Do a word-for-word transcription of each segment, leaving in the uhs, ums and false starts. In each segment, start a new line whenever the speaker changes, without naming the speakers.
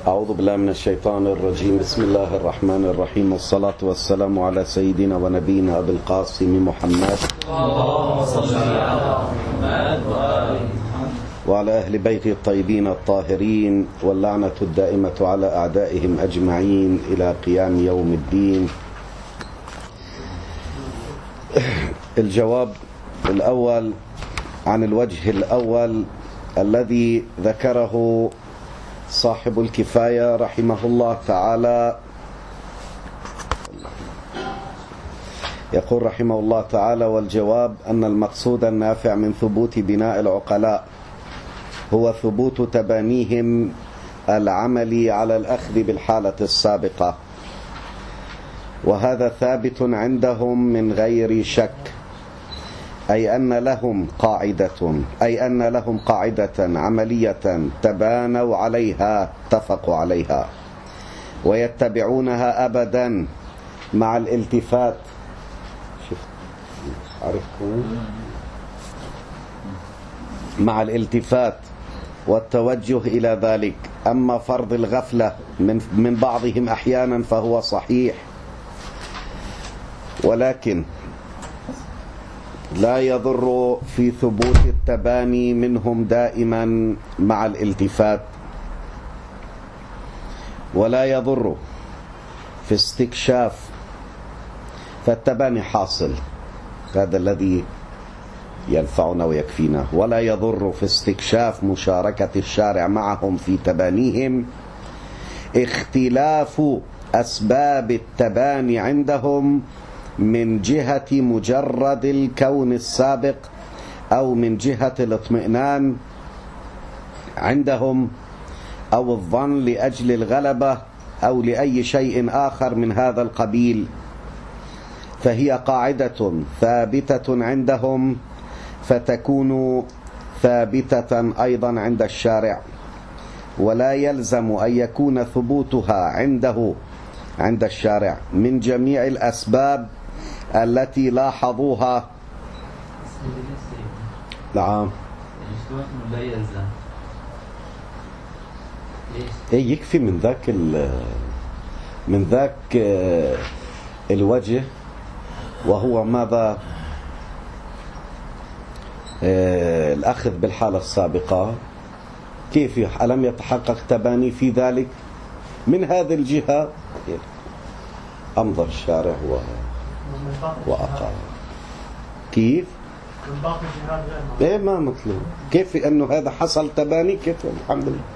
أعوذ بالله من الشيطان الرجيم. بسم الله الرحمن الرحيم، والصلاة والسلام على سيدنا ونبينا أبي القاسم محمد
اللهم صل على محمد
وعلى أهل بيته الطيبين الطاهرين، واللعنة الدائمة على أعدائهم أجمعين إلى قيام يوم الدين. الجواب الأول عن الوجه الأول الذي ذكره صاحب الكفاية رحمه الله تعالى، يقول رحمه الله تعالى: والجواب أن المقصود النافع من ثبوت بناء العقلاء هو ثبوت تبانيهم العملي على الأخذ بالحالة السابقة، وهذا ثابت عندهم من غير شك، أي أن لهم قاعدة أي أن لهم قاعدة عملية تبانوا عليها اتفقوا عليها ويتبعونها أبدا مع الالتفات مع الالتفات والتوجه إلى ذلك. أما فرض الغفلة من من بعضهم أحيانا فهو صحيح، ولكن لا يضر في ثبوت التباني منهم دائما مع الالتفات، ولا يضر في استكشاف، فالتباني حاصل، هذا الذي ينفعنا ويكفينا. ولا يضر في استكشاف مشاركة الشارع معهم في تبانيهم اختلاف أسباب التباني عندهم من جهة مجرد الكون السابق، أو من جهة الاطمئنان عندهم، أو الظن لأجل الغلبة، أو لأي شيء آخر من هذا القبيل، فهي قاعدة ثابتة عندهم، فتكون ثابتة أيضا عند الشارع، ولا يلزم أن يكون ثبوتها عنده عند الشارع من جميع الأسباب التي لاحظوها. نعم،
لا يلزم.
ايه يكفي من ذاك من ذاك الوجه، وهو ماذا؟ الأخذ بالحالة السابقة. كيف ألم يتحقق تباني في ذلك؟ من هذه الجهة أمضى الشارع و... وأقام. كيف؟
من باقي الجهات غير
إيه ما مطلوب. كيف أنه هذا حصل تباني؟ كيف؟ الحمد لله.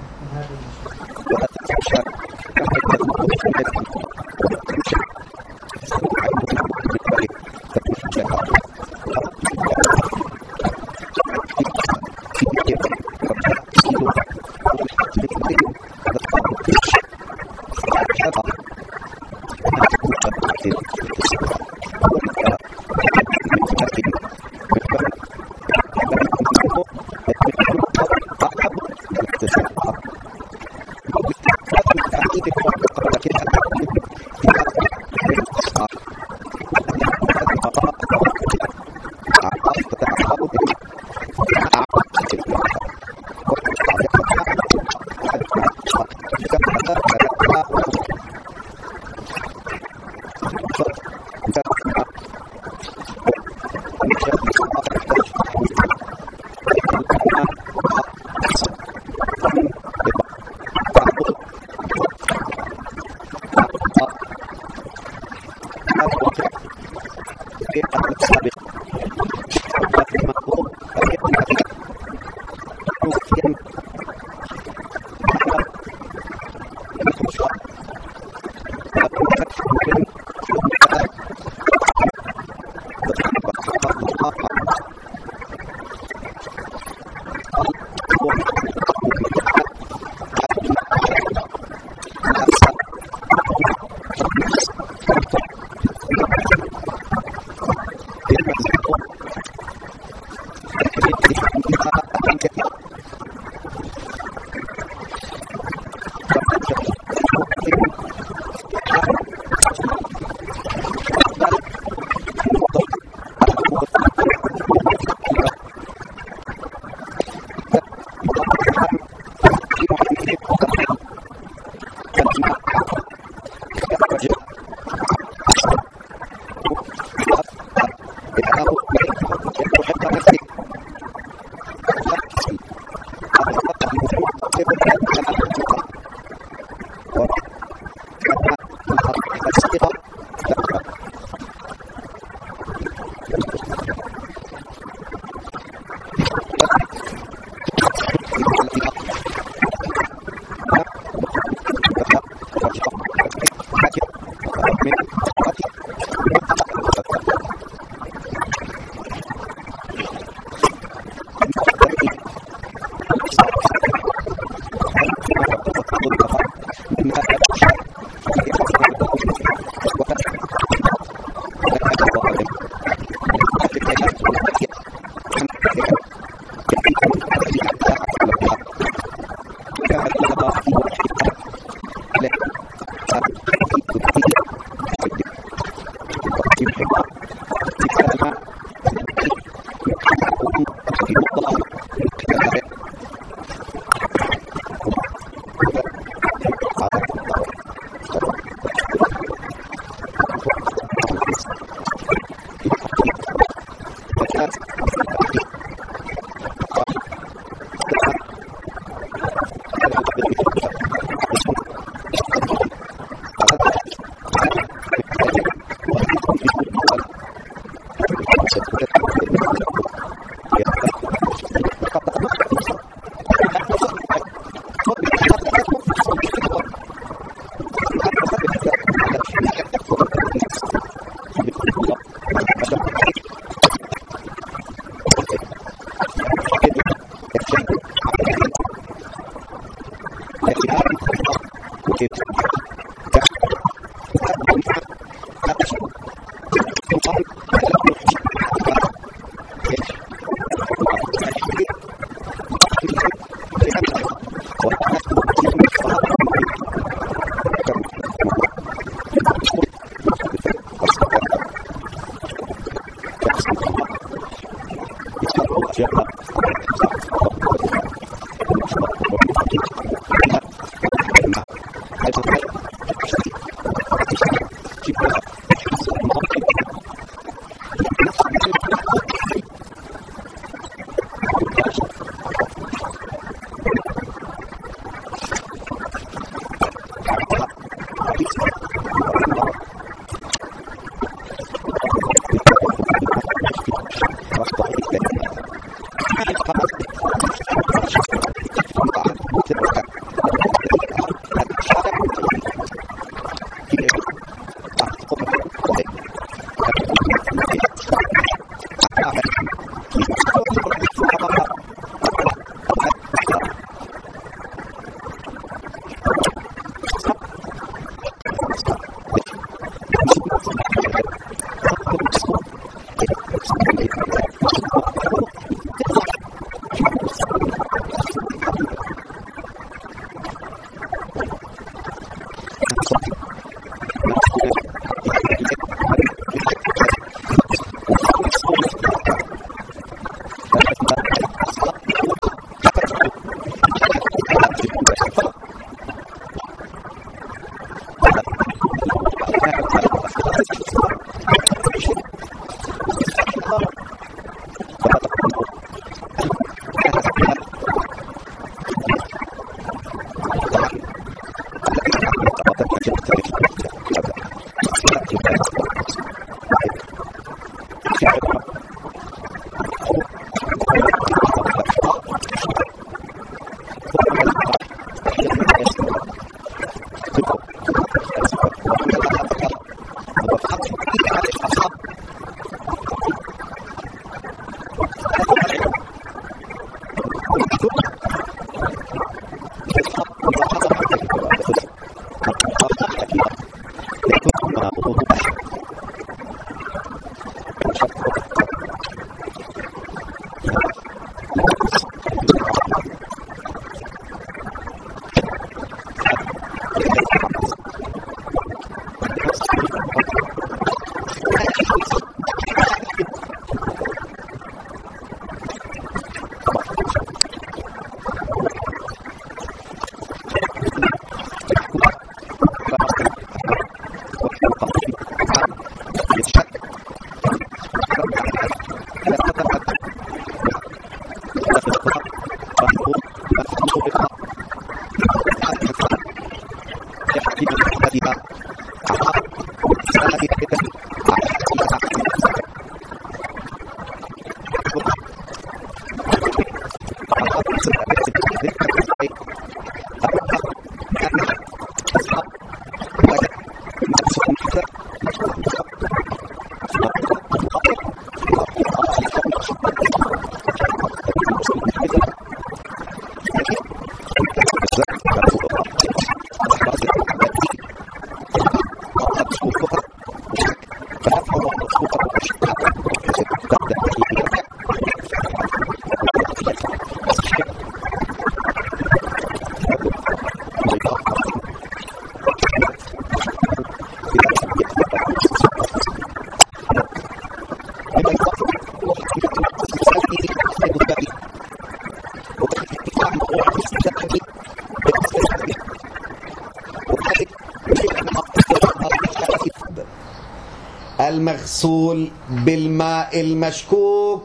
المغسول بالماء المشكوك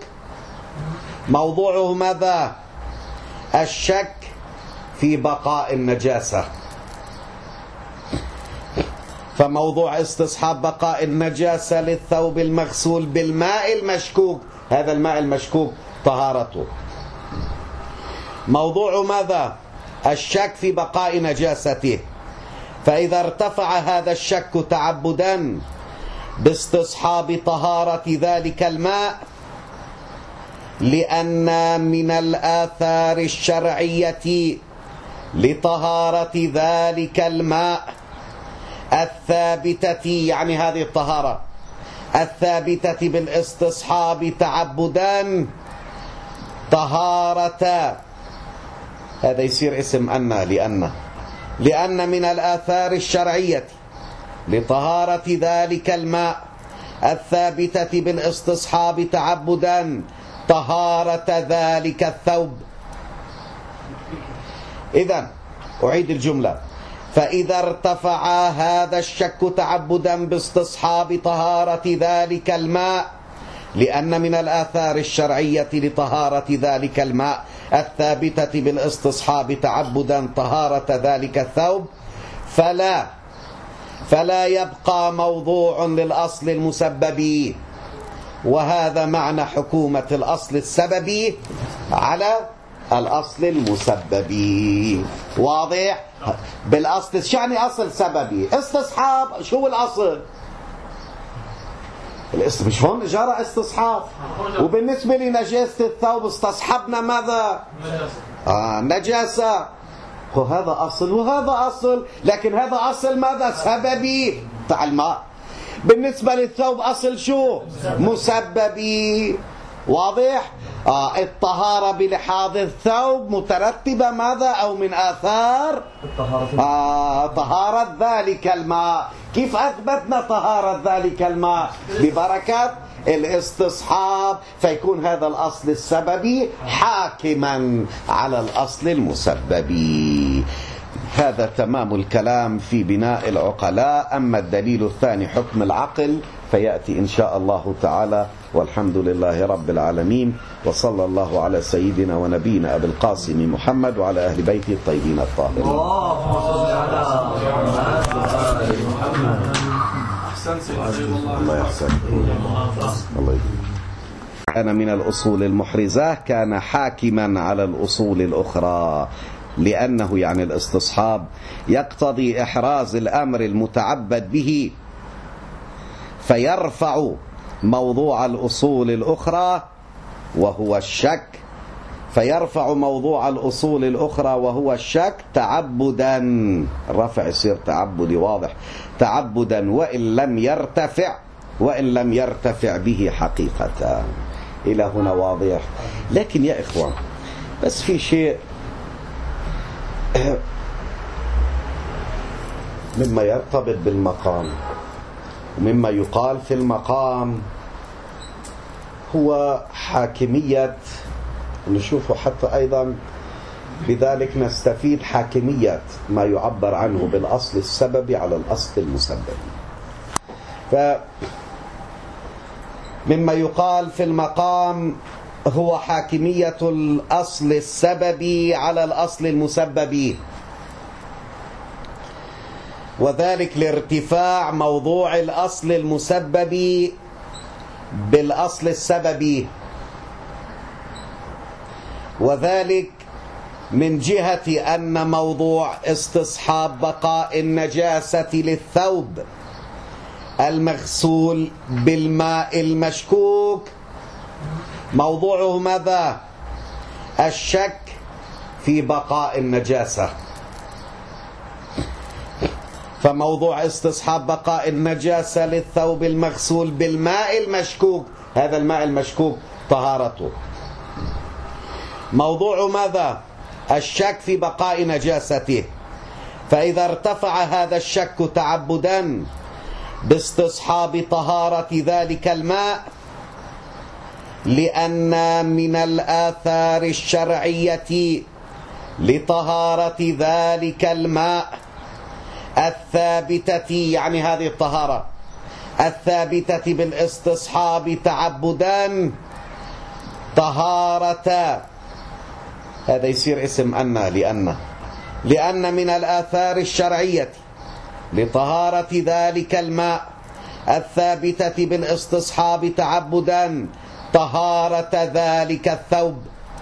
موضوعه ماذا؟ الشك في بقاء النجاسة. فموضوع استصحاب بقاء النجاسة للثوب المغسول بالماء المشكوك، هذا الماء المشكوك طهارته. موضوع ماذا؟ الشك في بقاء نجاسته. فإذا ارتفع هذا الشك تعبدا باستصحاب طهارة ذلك الماء، لأن من الآثار الشرعية لطهارة ذلك الماء الثابتة، يعني هذه الطهارة الثابتة بالاستصحاب تعبدا، طهارة، هذا يصير اسم أن لأن لأن من الآثار الشرعية لطهارة ذلك الماء الثابتة بالاستصحاب تعبدا طهارة ذلك الثوب. إذن أعيد الجملة: فإذا ارتفع هذا الشك تعبدا باستصحاب طهارة ذلك الماء، لأن من الآثار الشرعية لطهارة ذلك الماء الثابتة بالاستصحاب تعبدا طهارة ذلك الثوب، فلا فلا يبقى موضوع للأصل المسبب، وهذا معنى حكومة الأصل السببي على الأصل المسببي. واضح؟ بالأصل شو يعني أصل سببي؟ استصحاب. شو هو الأصل؟ مش هون جرى استصحاب. وبالنسبة لنجاسة الثوب استصحبنا ماذا؟ آه نجاسة. وهذا أصل وهذا أصل، لكن هذا أصل ماذا؟ سببي تاع الماء. بالنسبة للثوب أصل شو؟ مسببي. واضح؟ آه الطهارة بلحاظ الثوب مترتبة ماذا؟ أو من آثار آه طهارة ذلك الماء. كيف أثبتنا طهارة ذلك الماء؟ ببركة الاستصحاب، فيكون هذا الأصل السببي حاكما على الأصل المسببي. هذا تمام الكلام في بناء العقلاء. أما الدليل الثاني حكم العقل فيأتي إن شاء الله تعالى، والحمد لله رب العالمين، وصلى الله على سيدنا ونبينا أبي القاسم محمد وعلى أهل بيته الطيبين الطاهرين.
اللهم صل على محمد.
الله يحسن. الله يحسن. كان من الأصول المحرزة، كان حاكما على الأصول الأخرى، لأنه يعني الاستصحاب يقتضي إحراز الأمر المتعبد به، فيرفع موضوع الأصول الأخرى وهو الشك فيرفع موضوع الأصول الأخرى وهو الشك تعبدا. الرفع يصير تعبدي. واضح؟ تعبدا وإن لم يرتفع وإن لم يرتفع به حقيقة. إلى هنا واضح؟ لكن يا إخوان، بس في شيء مما يرتبط بالمقام ومما يقال في المقام هو حاكمية، نشوفه حتى أيضا بذلك نستفيد حاكمية ما يعبر عنه بالأصل السببي على الأصل المسبب. فمما يقال في المقام هو حاكمية الأصل السببي على الأصل المسبب، وذلك لارتفاع موضوع الأصل المسبب بالأصل السببي، وذلك من جهة أن موضوع استصحاب بقاء النجاسة للثوب المغسول بالماء المشكوك موضوعه ماذا؟ الشك في بقاء النجاسة. فموضوع استصحاب بقاء النجاسة للثوب المغسول بالماء المشكوك، هذا الماء المشكوك طهارته، موضوع ماذا؟ الشك في بقاء نجاسته. فإذا ارتفع هذا الشك تعبدا باستصحاب طهارة ذلك الماء، لأن من الآثار الشرعية لطهارة ذلك الماء الثابتة، يعني هذه الطهارة الثابتة بالاستصحاب تعبدا طهارة، هذا يصير اسم أن لأن لأن من الآثار الشرعية لطهارة ذلك الماء الثابتة بالاستصحاب تعبدا طهارة ذلك الثوب.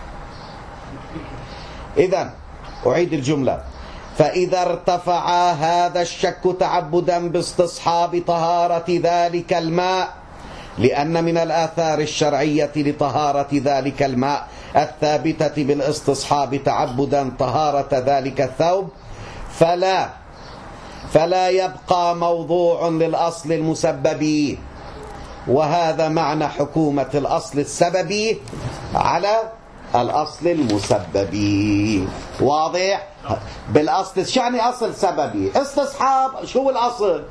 إذن أعيد الجملة: فإذا ارتفع هذا الشك تعبدا باستصحاب طهارة ذلك الماء، لأن من الآثار الشرعية لطهارة ذلك الماء الثابتة بالاستصحاب تعبدا طهارة ذلك الثوب فلا فلا يبقى موضوع للأصل المسبب، وهذا معنى حكومة الأصل السببي على الأصل المسببي. واضح؟ بالأصل شو يعني أصل سببي؟ استصحاب. شو الأصل؟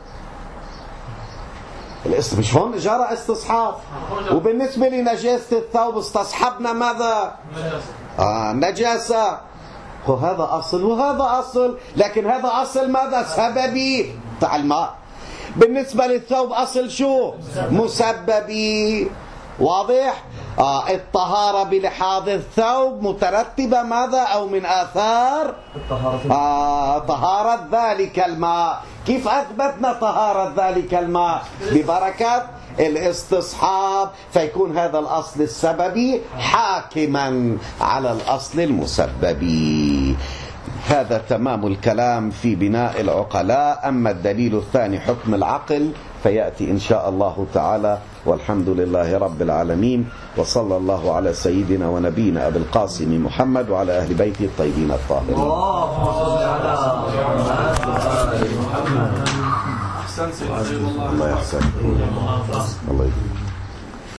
مش هون جرى استصحاب. وبالنسبة لنجاسة الثوب استصحبنا ماذا؟ آه نجاسة. وهذا أصل وهذا أصل، لكن هذا أصل ماذا؟ سببي بتاع الماء. بالنسبة للثوب أصل شو؟ مسببي. واضح؟ آه الطهارة بلحاظ الثوب مترتبة ماذا أو من آثار آه طهارة ذلك الماء. كيف أثبتنا طهارة ذلك الماء؟ ببركة الاستصحاب، فيكون هذا الأصل السببي حاكما على الأصل المسببي. هذا تمام الكلام في بناء العقلاء. أما الدليل الثاني حكم العقل فيأتي إن شاء الله تعالى، والحمد لله رب العالمين، وصلى الله على سيدنا ونبينا أبي القاسم محمد وعلى أهل بيته الطيبين الطاهرين.
اللهم صل على محمد.
أحسن سيدنا.
الله يحسن. الله يحسن.